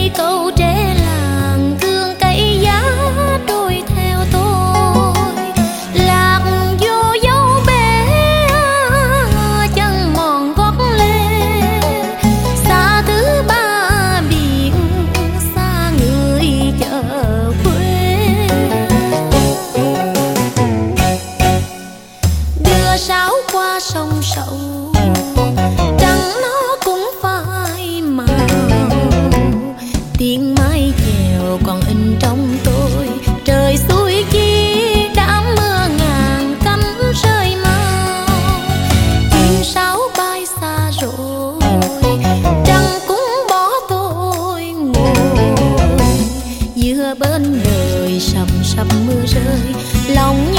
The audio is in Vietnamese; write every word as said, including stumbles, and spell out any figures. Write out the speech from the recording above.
cây cầu tre làng thương cây giá đôi theo tôi lạc vô dấu bé chân mòn gót lê xa thứ ba biển xa người chợ quê đưa sáo qua sông Sậu trăng nó cũng phai màu tiếng mái chèo còn in trong tôi trời xuôi chi đã mưa ngàn cánh rơi mau chim sáo bay xa rồi trăng cũng bỏ tôi ngồi giữa bên đời sầm sầm mưa rơi lòng